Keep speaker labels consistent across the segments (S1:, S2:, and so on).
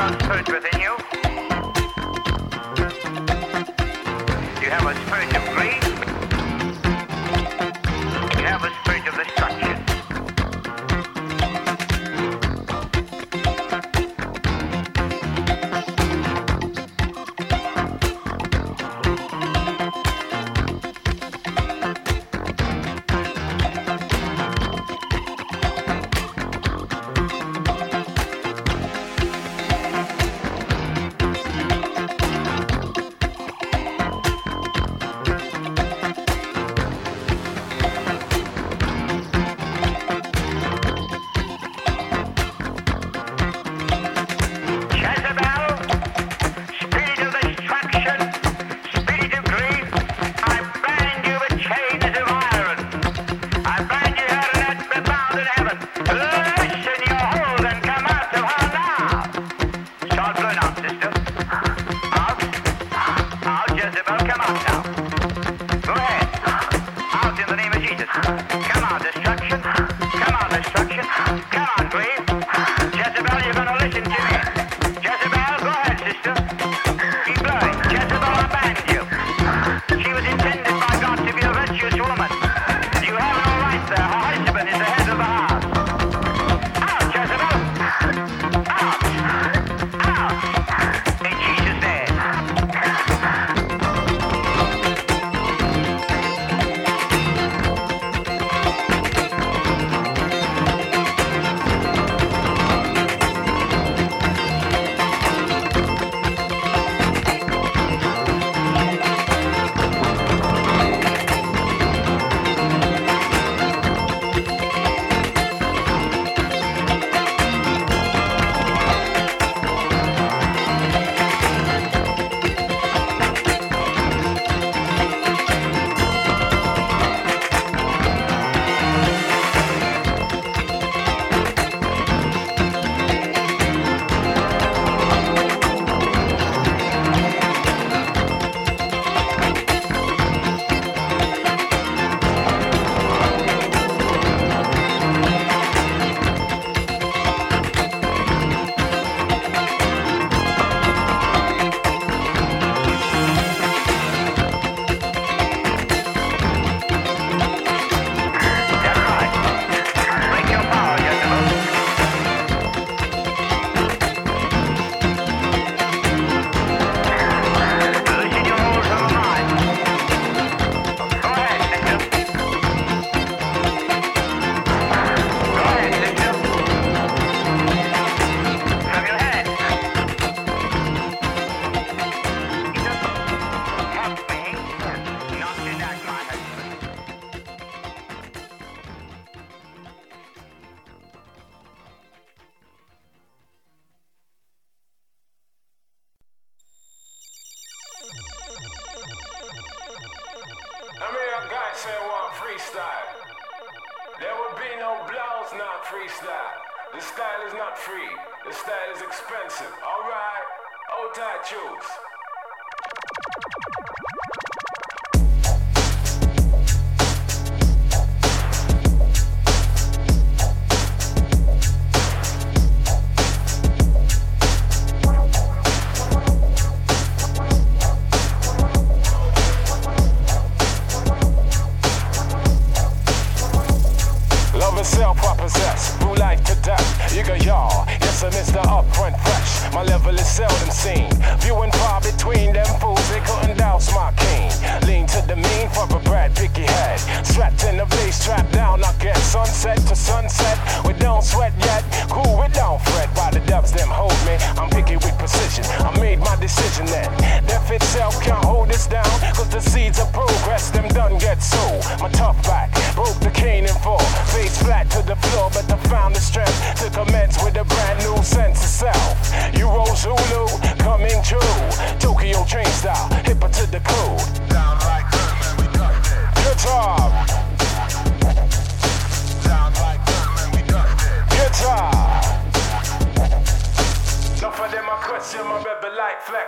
S1: Question my rebel like flex.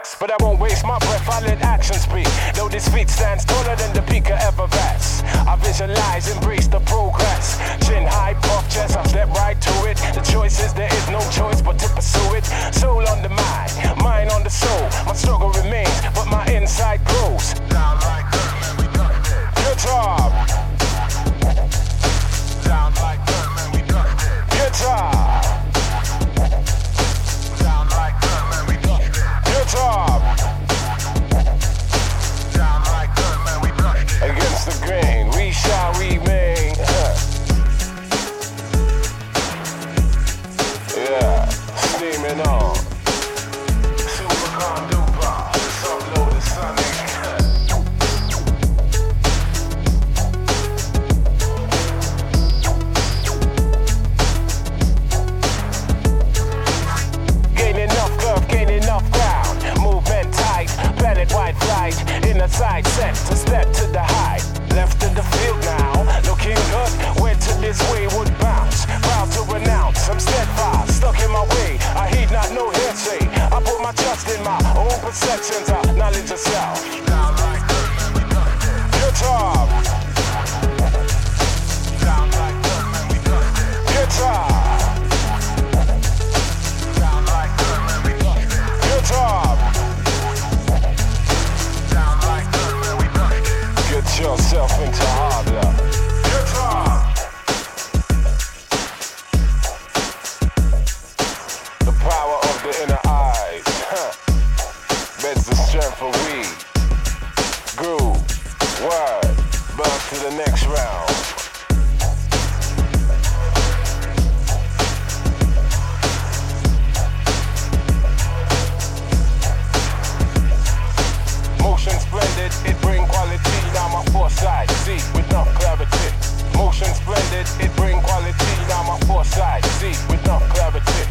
S1: facts, but I won't waste my breath, I let action speak. Though this feat stands taller than the peak of Everest, I visualize, embrace the progress. Chin high, puff chest, I step right to it. The choice is there is no choice but to pursue it. Soul on the mind on the soul. My struggle remains, but my inside grows. Down like Birdman, we done it. Good job. Down like Birdman, we done it. Good job. Down like Birdman, we done it. Good job. Down like Birdman, we done it. Against the grain, we shall remain. Yeah, steaming on. Supercon Dupa, upload the Sonic. Gain enough curve, gain enough ground. Movement tight, planet-wide flight. Inner side set to step to the height. Left in the field now, looking good. Where to this way would bounce. Proud to renounce, I'm steadfast, stuck in my way. I heed not no hearsay. I put my trust in my own perceptions of knowledge of self. Down like Birdman, we done it. Good job. Down like Birdman, we done it. Good job. Down like Birdman, we done it. Good job. Down like Birdman, we done it. Get yourself into harder. Good job. The power of the inner eyes, beds the strength for we. Groove, word, bounce to the next round. Motion splendid, it bring quality. Now my foresight, see with enough clarity. Motion splendid, it bring quality. Now my foresight, see with enough clarity.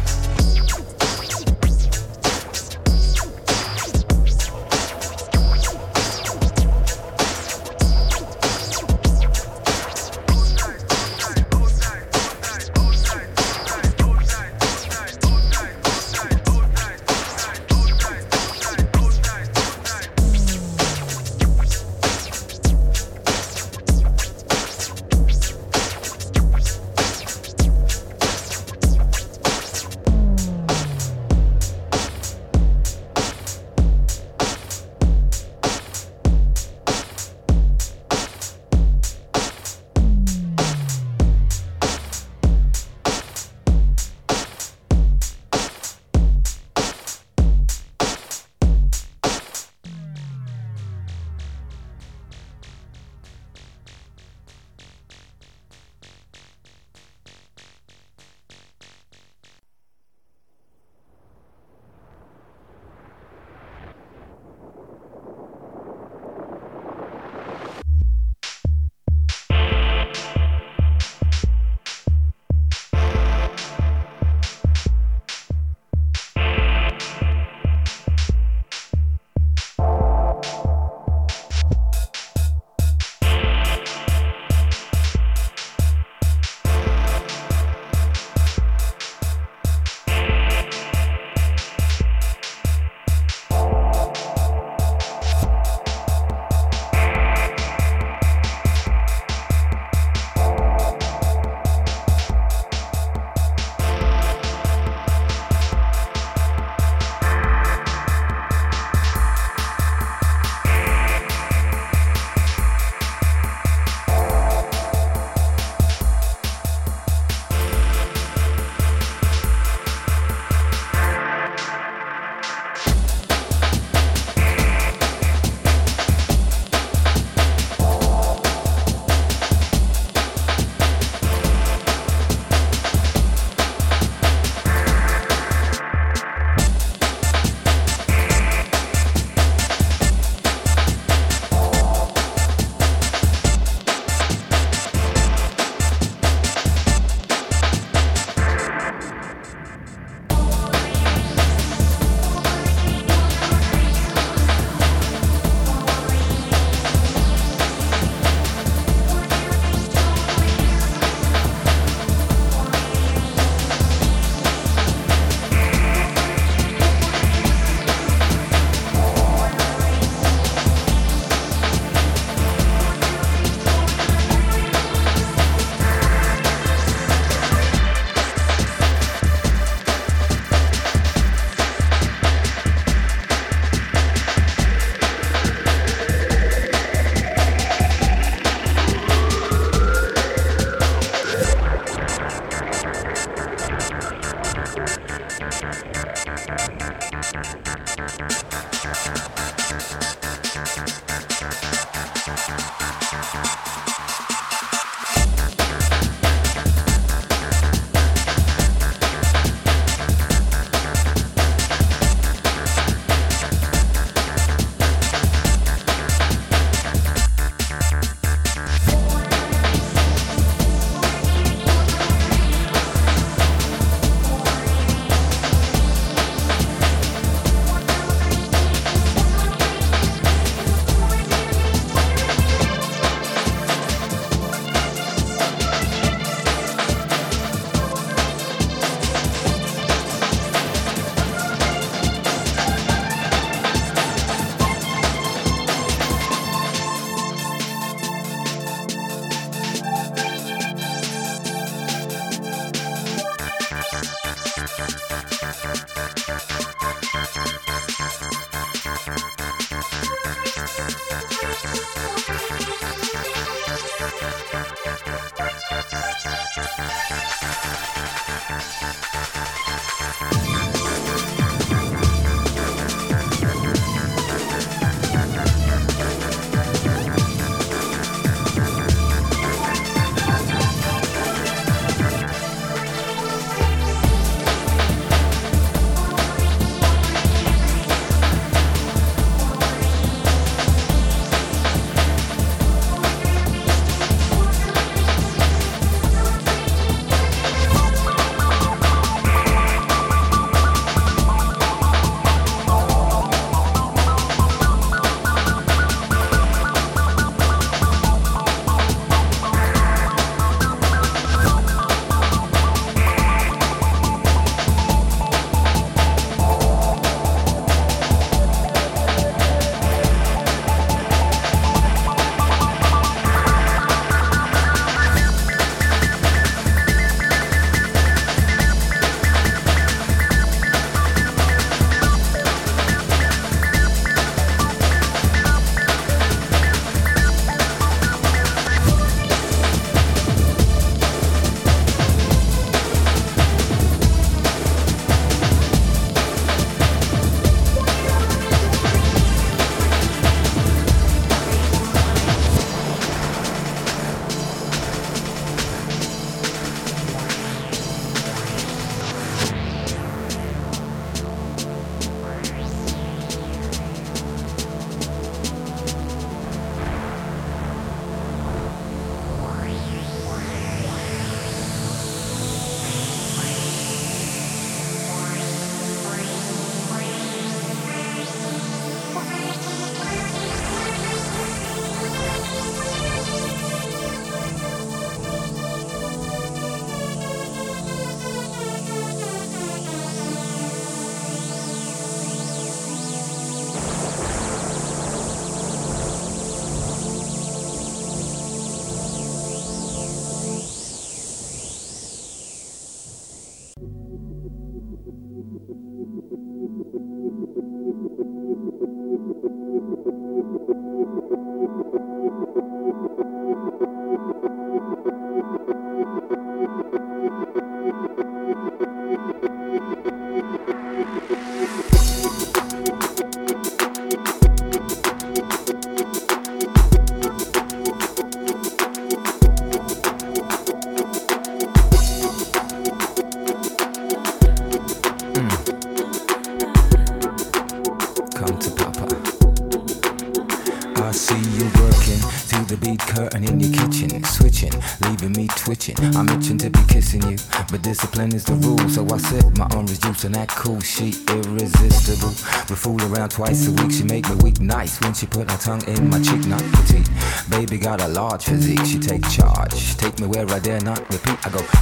S2: curtain in your kitchen, switching, leaving me twitching. I'm itching to be kissing you, but discipline is the rule. So I sip my orange juice and that cool, she irresistible. We fool around twice a week, she make me weak nice when she put her tongue in my cheek, not petite. Baby got a large physique, she take charge, take me where I dare not repeat. I go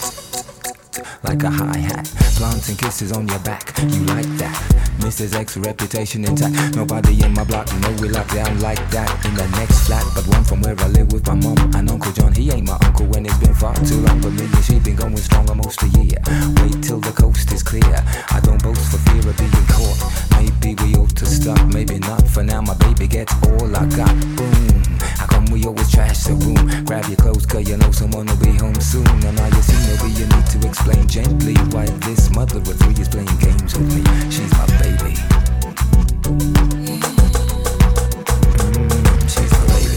S2: like a hi-hat, planting kisses on your back, you like that? Mrs. X reputation intact, nobody in my block know we lock down like that. In the next flat, but one from where I live with my mom and Uncle John. He ain't my uncle when it's been far too long, but me and she been going strong almost a year. Wait till the coast is clear, I don't boast for fear of being caught. Maybe we ought to stop, maybe not. For now my baby gets all I got. Boom, how come we always trash the room? Grab your clothes cause you know someone will be home soon. And now you see maybe you need to explain gently why this mother of three is playing games with me. She's my baby. She's my baby.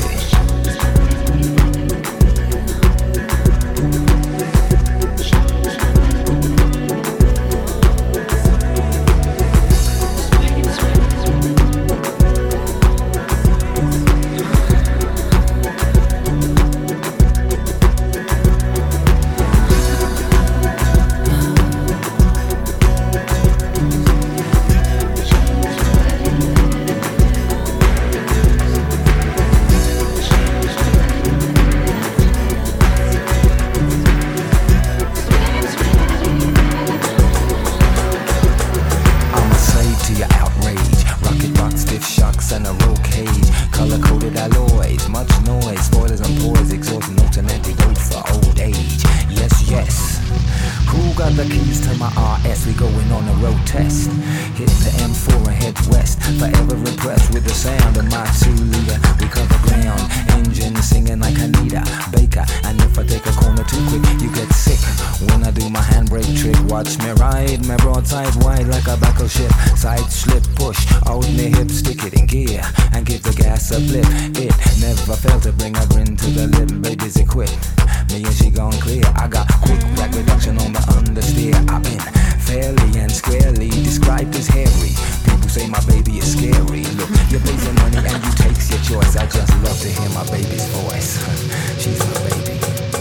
S2: Who got the keys to my RS? We going on a road test. Hit the M4 and head west. Forever impressed with the sound of my 2-liter. We cover ground, engine singing like Anita Baker. And if I take a corner too quick, you get sick. When I do my handbrake trick, watch me ride my broadside wide like a battleship. Side slip, push out me hip, stick it in gear and give the gas a blip. It never failed to bring a grin to the lip. Baby's it quit. Me and she gone clear. I got quick rack reduction on the understeer. I've been fairly and squarely described as hairy. People say my baby is scary. Look, you're blazing money and you takes your choice. I just love to hear my baby's voice. She's my baby.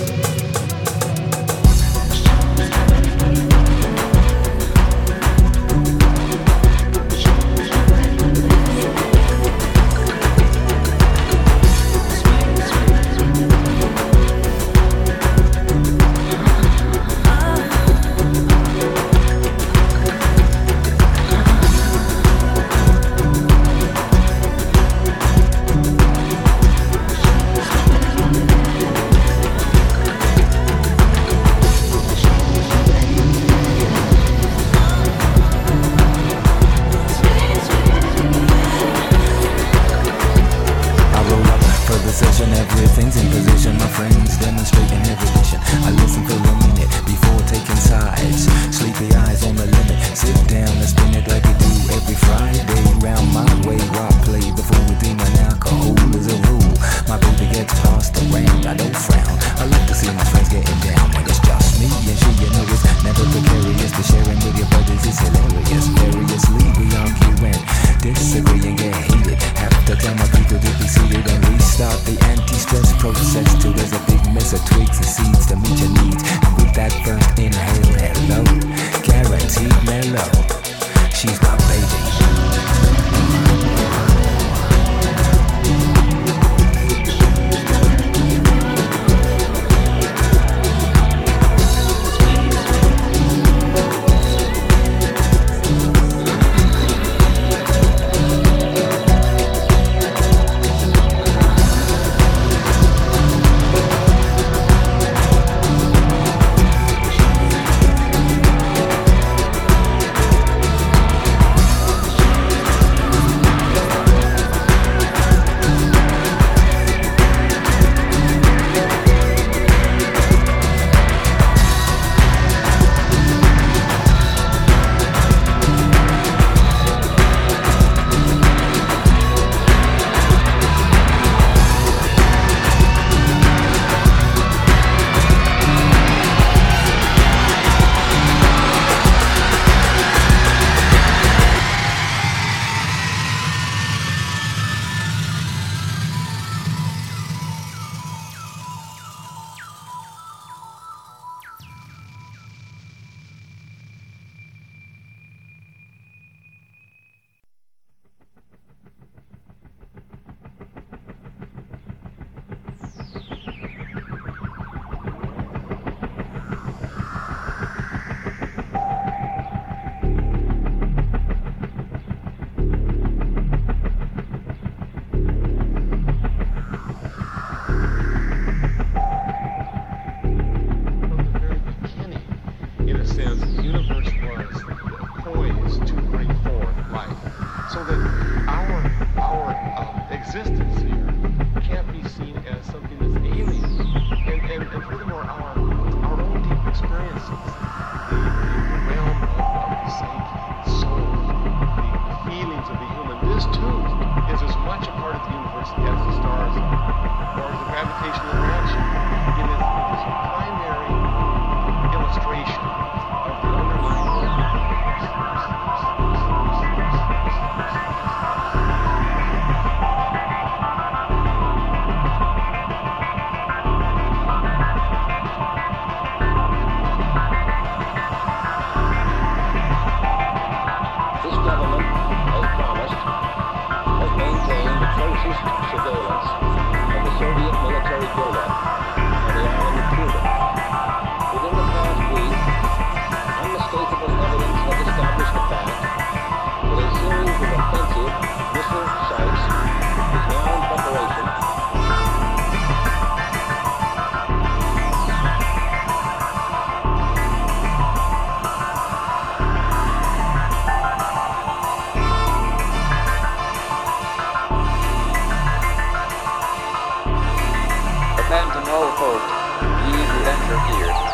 S2: Everything's in position, my friends demonstrating every vision. I listen for a minute before taking sides. Sleepy eyes on the limit. Sit down and spin it like we do every Friday. Round my way, rock play before we deem an alcohol is a rule. My baby gets tossed around, I don't frown. I like to see my friends getting down when it's just me and she. You know it's never precarious, but sharing with your buddies is hilarious. Variously we argue and disagree and get heated. Have to tell my people to be seated and restart the anti-stress process till there's a big mess of twigs and seeds to meet your needs. And with that first inhale, hello, guaranteed mellow. She's my baby.
S3: ho ho, ye who enter here.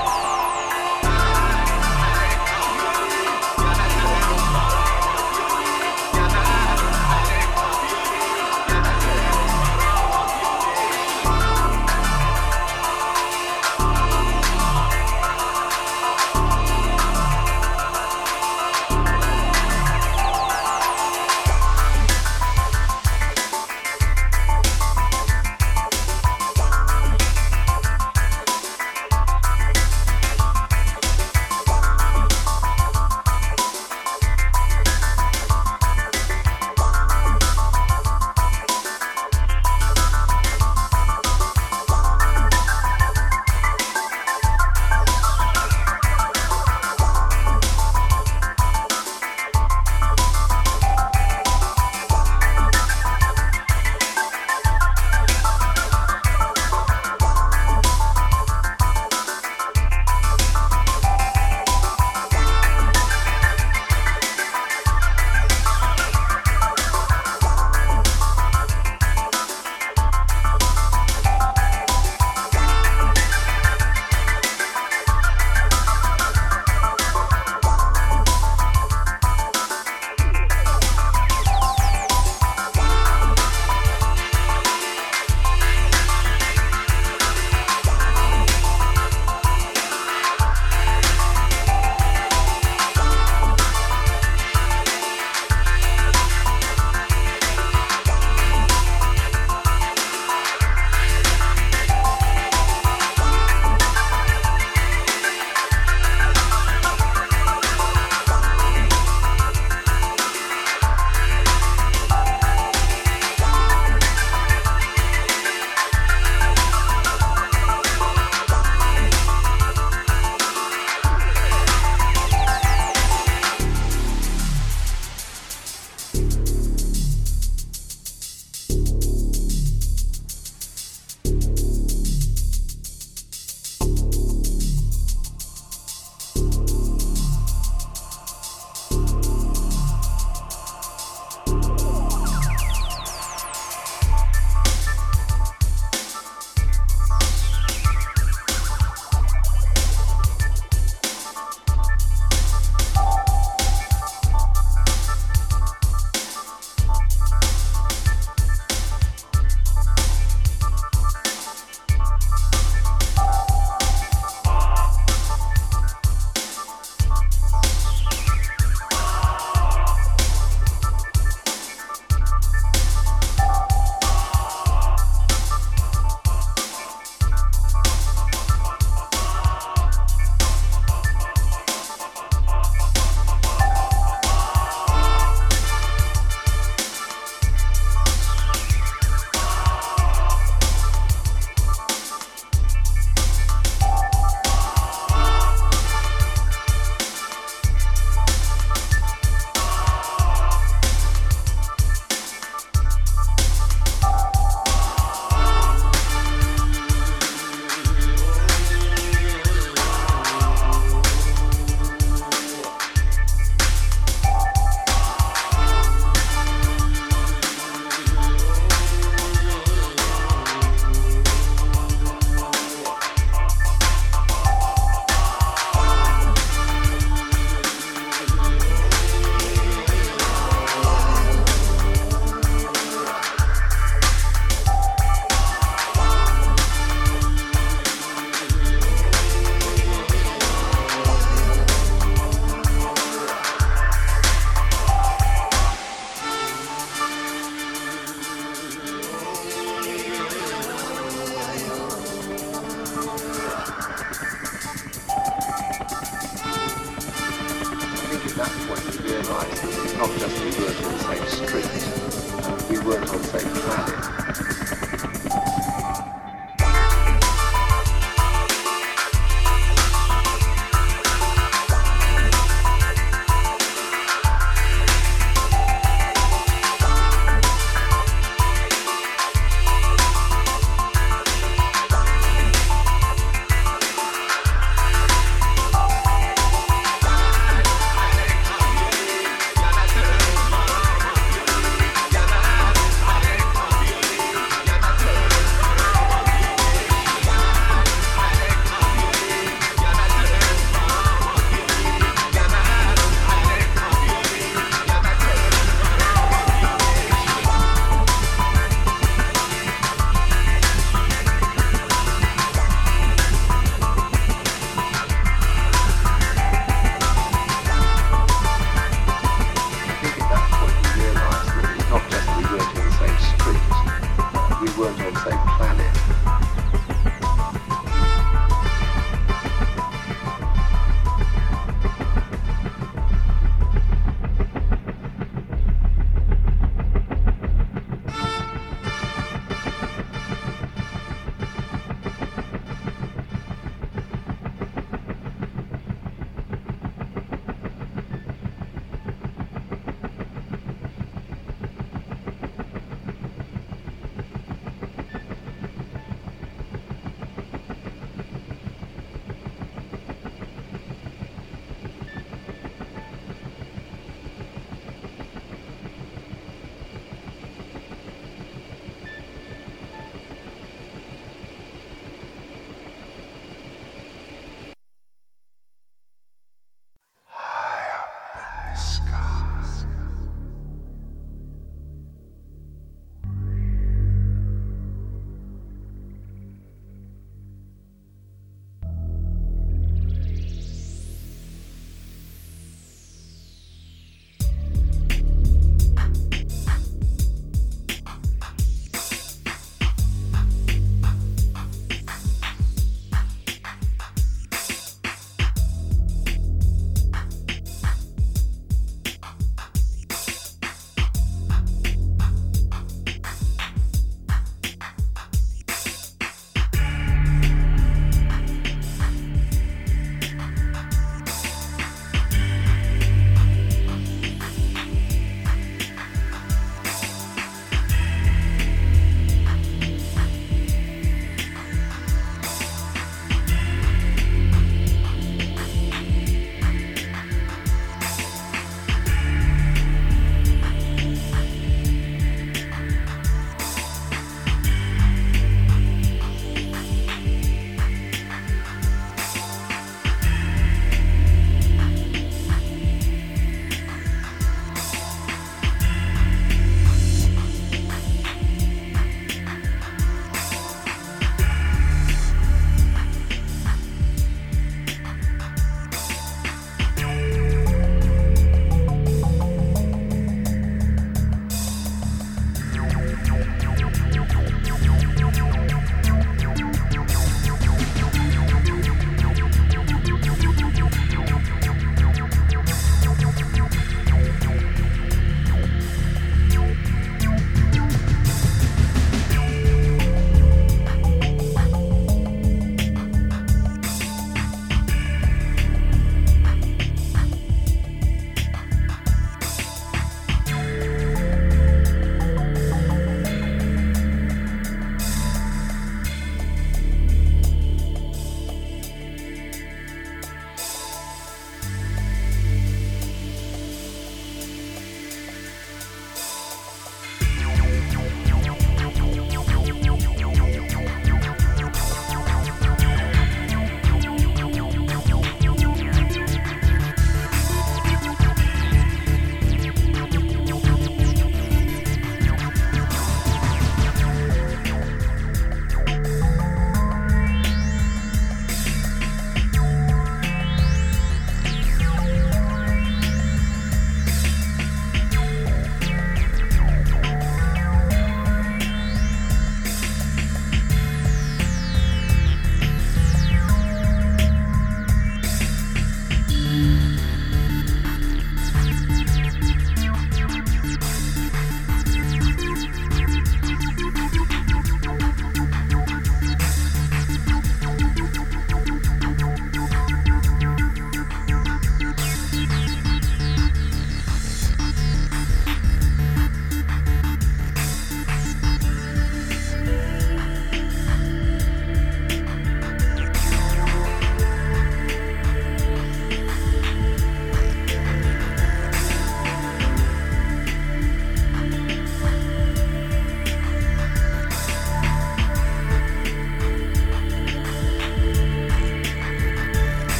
S4: not just we weren't on the same street, we weren't on the same planet.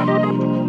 S5: Thank you.